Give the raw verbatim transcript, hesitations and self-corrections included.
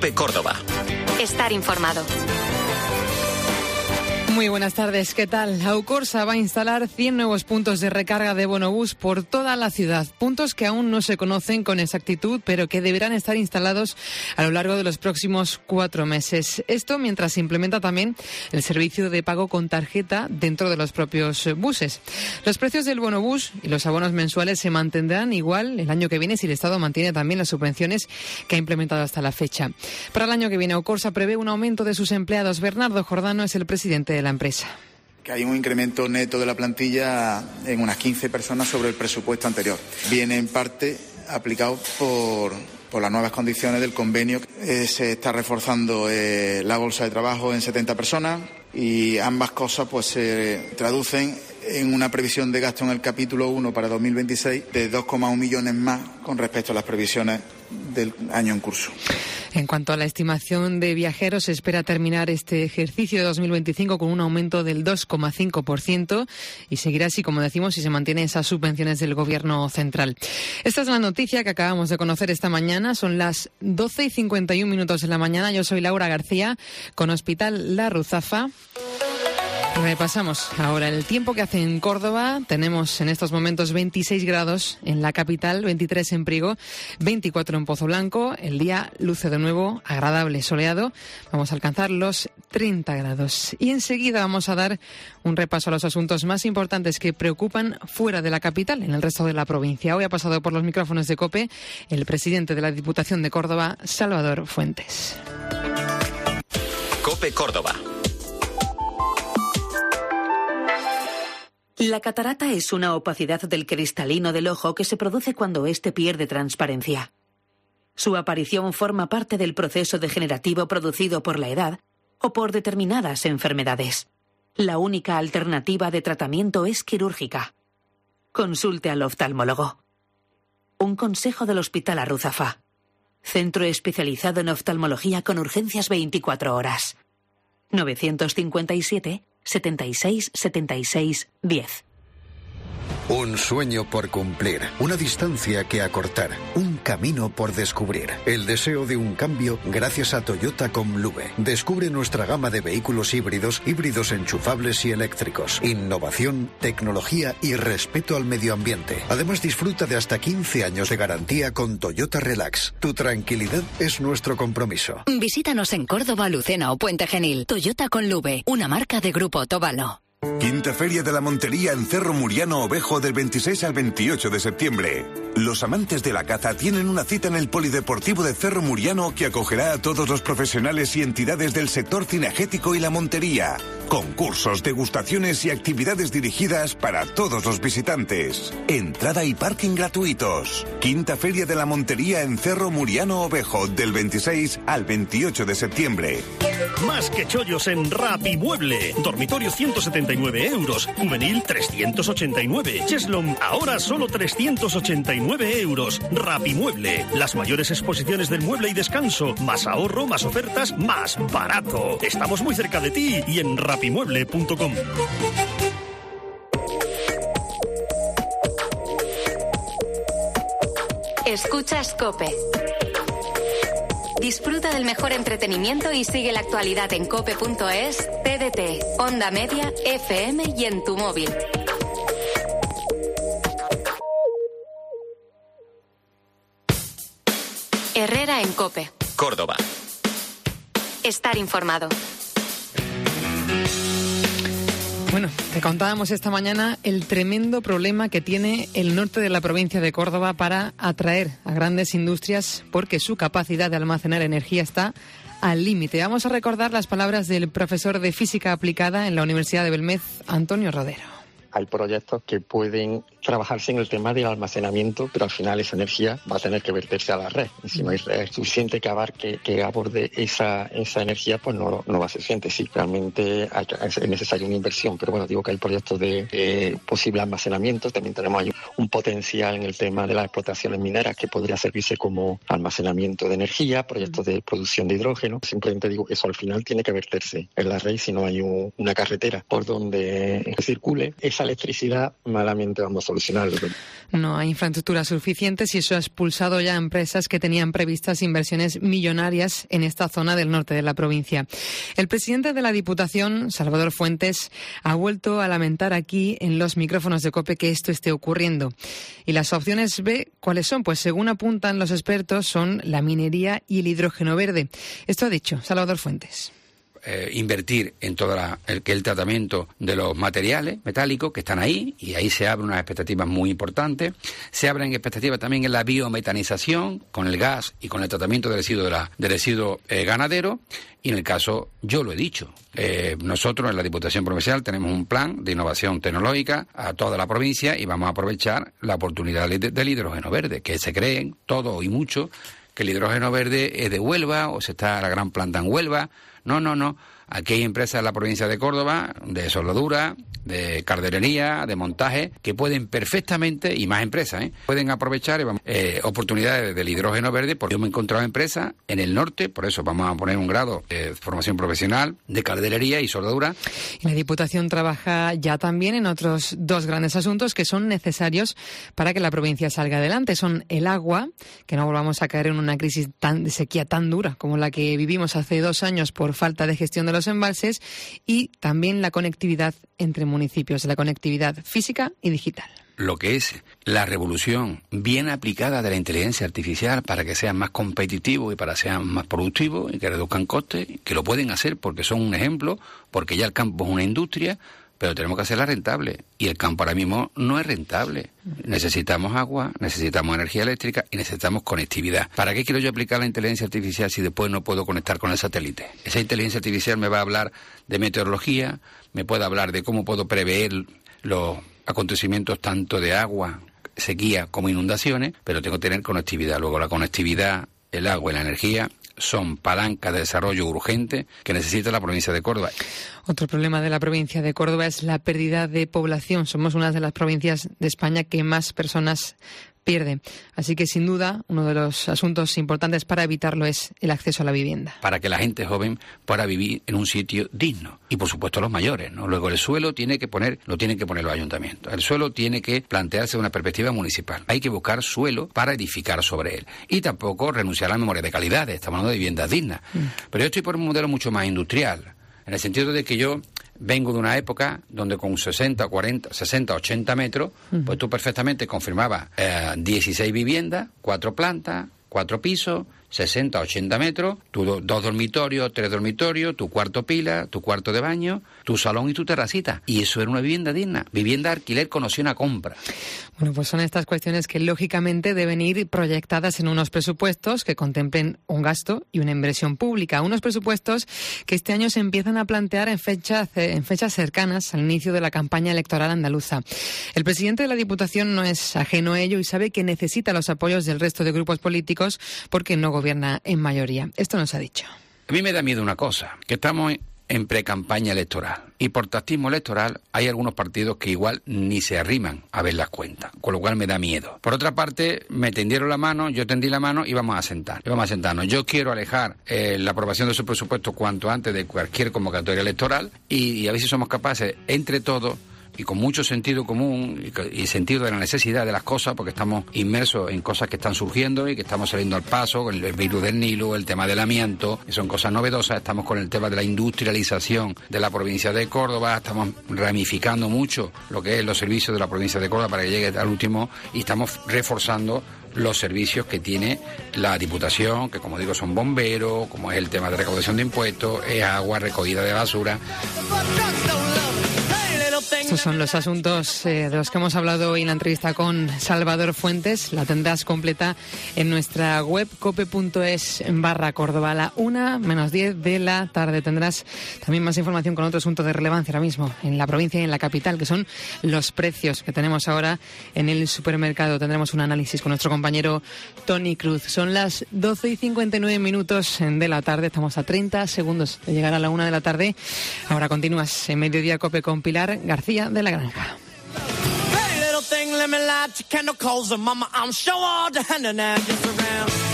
COPE Córdoba. Estar informado. Muy buenas tardes, ¿qué tal? Aucorsa va a instalar cien nuevos puntos de recarga de Bonobús por toda la ciudad. Puntos que aún no se conocen con exactitud, pero que deberán estar instalados a lo largo de los próximos cuatro meses. Esto mientras se implementa también el servicio de pago con tarjeta dentro de los propios buses. Los precios del Bonobús y los abonos mensuales se mantendrán igual el año que viene si el Estado mantiene también las subvenciones que ha implementado hasta la fecha. Para el año que viene, Aucorsa prevé un aumento de sus empleados. Bernardo Jordano es el presidente de la empresa. Que hay un incremento neto de la plantilla en unas quince personas sobre el presupuesto anterior. Viene en parte aplicado por, por las nuevas condiciones del convenio. Eh, se está reforzando eh, la bolsa de trabajo en setenta personas y ambas cosas pues se traducen en una previsión de gasto en el capítulo uno para dos mil veintiséis de dos coma uno millones más con respecto a las previsiones del año en curso. En cuanto a la estimación de viajeros, se espera terminar este ejercicio de dos mil veinticinco con un aumento del dos coma cinco por ciento y seguirá así, como decimos, si se mantienen esas subvenciones del Gobierno central. Esta es la noticia que acabamos de conocer esta mañana. Son las doce y cincuenta y un minutos de la mañana. Yo soy Laura García, con Hospital La Ruzafa. Repasamos ahora el tiempo que hace en Córdoba. Tenemos en estos momentos veintiséis grados en la capital, veintitrés en Priego, veinticuatro en Pozo Blanco. El día luce de nuevo, agradable, soleado. Vamos a alcanzar los treinta grados. Y enseguida vamos a dar un repaso a los asuntos más importantes que preocupan fuera de la capital, en el resto de la provincia. Hoy ha pasado por los micrófonos de COPE el presidente de la Diputación de Córdoba, Salvador Fuentes. COPE Córdoba. La catarata es una opacidad del cristalino del ojo que se produce cuando éste pierde transparencia. Su aparición forma parte del proceso degenerativo producido por la edad o por determinadas enfermedades. La única alternativa de tratamiento es quirúrgica. Consulte al oftalmólogo. Un consejo del Hospital La Ruzafa. Centro especializado en oftalmología con urgencias veinticuatro horas. novecientos cincuenta y siete, setenta y seis, setenta y seis, diez. Un sueño por cumplir, una distancia que acortar, un camino por descubrir. El deseo de un cambio gracias a Toyota Comlube. Descubre nuestra gama de vehículos híbridos, híbridos enchufables y eléctricos. Innovación, tecnología y respeto al medio ambiente. Además, disfruta de hasta quince años de garantía con Toyota Relax. Tu tranquilidad es nuestro compromiso. Visítanos en Córdoba, Lucena o Puente Genil. Toyota Comlube, una marca de Grupo Tobalo. Quinta Feria de la Montería en Cerro Muriano Ovejo del veintiséis al veintiocho de septiembre. Los amantes de la caza tienen una cita en el Polideportivo de Cerro Muriano que acogerá a todos los profesionales y entidades del sector cinegético y la montería. Concursos, degustaciones y actividades dirigidas para todos los visitantes. Entrada y parking gratuitos. Quinta Feria de la Montería en Cerro Muriano Ovejo del veintiséis al veintiocho de septiembre. Más que chollos en Rapimueble. Dormitorio ciento setenta y nueve euros. Juvenil trescientos ochenta y nueve. Cheslom ahora solo trescientos ochenta y nueve euros. Rapimueble. Las mayores exposiciones del mueble y descanso. Más ahorro, más ofertas, más barato. Estamos muy cerca de ti y en rapimueble punto com. Escuchas COPE. Disfruta del mejor entretenimiento y sigue la actualidad en cope punto es, T D T, Onda Media, F M y en tu móvil. Herrera en COPE. Córdoba. Estar informado. Bueno, te contábamos esta mañana el tremendo problema que tiene el norte de la provincia de Córdoba para atraer a grandes industrias porque su capacidad de almacenar energía está al límite. Vamos a recordar las palabras del profesor de Física Aplicada en la Universidad de Belmez, Antonio Rodero. Hay proyectos que pueden trabajarse en el tema del almacenamiento, pero al final esa energía va a tener que verterse a la red. Y si no hay red suficiente que abarque, que aborde esa esa energía, pues no, no va a ser suficiente. Sí, realmente hay, es necesaria una inversión, pero bueno, digo que hay proyectos de, de posible almacenamiento. También tenemos ahí un potencial en el tema de las explotaciones mineras que podría servirse como almacenamiento de energía, proyectos de producción de hidrógeno. Simplemente digo, eso al final tiene que verterse en la red si no hay un, una carretera por donde circule esa electricidad malamente vamos a solucionarlo. No hay infraestructuras suficientes y eso ha expulsado ya a empresas que tenían previstas inversiones millonarias en esta zona del norte de la provincia. El presidente de la Diputación, Salvador Fuentes, ha vuelto a lamentar aquí en los micrófonos de COPE que esto esté ocurriendo. Y las opciones B, ¿cuáles son? Pues según apuntan los expertos, son la minería y el hidrógeno verde. Esto ha dicho Salvador Fuentes. Eh, invertir en todo la, el, el tratamiento de los materiales metálicos que están ahí, y ahí se abren unas expectativas muy importantes. Se abren expectativas también en la biometanización, con el gas y con el tratamiento del residuo, de la, del residuo eh, ganadero. Y en el caso, yo lo he dicho, eh, nosotros en la Diputación Provincial tenemos un plan de innovación tecnológica a toda la provincia y vamos a aprovechar la oportunidad de, del hidrógeno verde, que se creen todo y mucho que el hidrógeno verde es de Huelva o se está la gran planta en Huelva. No, no, no. Aquí hay empresas en la provincia de Córdoba, de soldadura, de calderería, de montaje, que pueden perfectamente, y más empresas, ¿eh? pueden aprovechar eh, oportunidades del hidrógeno verde, porque yo me he encontrado empresas en el norte, por eso vamos a poner un grado de formación profesional de calderería y soldadura. Y la Diputación trabaja ya también en otros dos grandes asuntos que son necesarios para que la provincia salga adelante. Son el agua, que no volvamos a caer en una crisis tan, de sequía tan dura como la que vivimos hace dos años por falta de gestión de los embalses, y también la conectividad entre municipios, la conectividad física y digital. Lo que es la revolución bien aplicada de la inteligencia artificial para que sean más competitivos y para que sean más productivos y que reduzcan costes, que lo pueden hacer porque son un ejemplo, porque ya el campo es una industria, pero tenemos que hacerla rentable. Y el campo ahora mismo no es rentable. Necesitamos agua, necesitamos energía eléctrica y necesitamos conectividad. ¿Para qué quiero yo aplicar la inteligencia artificial si después no puedo conectar con el satélite? Esa inteligencia artificial me va a hablar de meteorología, me puede hablar de cómo puedo prever los acontecimientos tanto de agua, sequía como inundaciones, pero tengo que tener conectividad. Luego la conectividad, el agua y la energía son palancas de desarrollo urgente que necesita la provincia de Córdoba. Otro problema de la provincia de Córdoba es la pérdida de población. Somos una de las provincias de España que más personas pierde. Así que, sin duda, uno de los asuntos importantes para evitarlo es el acceso a la vivienda. Para que la gente joven pueda vivir en un sitio digno. Y, por supuesto, los mayores, ¿no? Luego, el suelo tiene que poner, lo tienen que poner los ayuntamientos. El suelo tiene que plantearse una perspectiva municipal. Hay que buscar suelo para edificar sobre él. Y tampoco renunciar a la memoria de calidad. Estamos hablando de viviendas dignas. Mm. Pero yo estoy por un modelo mucho más industrial. En el sentido de que yo vengo de una época donde con sesenta, cuarenta, sesenta, ochenta metros, uh-huh. pues tú perfectamente confirmabas eh, dieciséis viviendas, cuatro plantas, cuatro pisos, sesenta, ochenta metros, tu do, dos dormitorios, tres dormitorios, tu cuarto pila, tu cuarto de baño, tu salón y tu terracita. Y eso era una vivienda digna, vivienda de alquiler con opción a compra. Bueno, pues son estas cuestiones que lógicamente deben ir proyectadas en unos presupuestos que contemplen un gasto y una inversión pública. Unos presupuestos que este año se empiezan a plantear en fechas, en fechas cercanas al inicio de la campaña electoral andaluza. El presidente de la Diputación no es ajeno a ello y sabe que necesita los apoyos del resto de grupos políticos porque no gobierna en mayoría. Esto nos ha dicho. A mí me da miedo una cosa, que estamos en pre-campaña electoral. Y por tactismo electoral hay algunos partidos que igual ni se arriman a ver las cuentas, con lo cual me da miedo. Por otra parte, me tendieron la mano, yo tendí la mano y vamos a sentar. Y vamos a sentarnos. Yo quiero alejar eh, la aprobación de su presupuesto cuanto antes de cualquier convocatoria electoral y, y a ver si somos capaces, entre todos, y con mucho sentido común y, y sentido de la necesidad de las cosas, porque estamos inmersos en cosas que están surgiendo y que estamos saliendo al paso, con el virus del Nilo, el tema del amianto, que son cosas novedosas. Estamos con el tema de la industrialización de la provincia de Córdoba, estamos ramificando mucho lo que es los servicios de la provincia de Córdoba para que llegue al último, y estamos reforzando los servicios que tiene la Diputación, que como digo son bomberos, como es el tema de recaudación de impuestos, es agua, recogida de basura. Estos son los asuntos eh, de los que hemos hablado hoy en la entrevista con Salvador Fuentes. La tendrás completa en nuestra web cope punto es barra Córdoba. A la una menos diez de la tarde tendrás también más información con otro asunto de relevancia ahora mismo en la provincia y en la capital, que son los precios que tenemos ahora en el supermercado. Tendremos un análisis con nuestro compañero Tony Cruz. Son las doce y cincuenta y nueve minutos de la tarde. Estamos a treinta segundos de llegar a la una de la tarde. Ahora continúas en Mediodía Cope con Pilar García de la Granja. Hey, little thing, let me light your candle, 'cause mama, I'm sure all the hand and just around.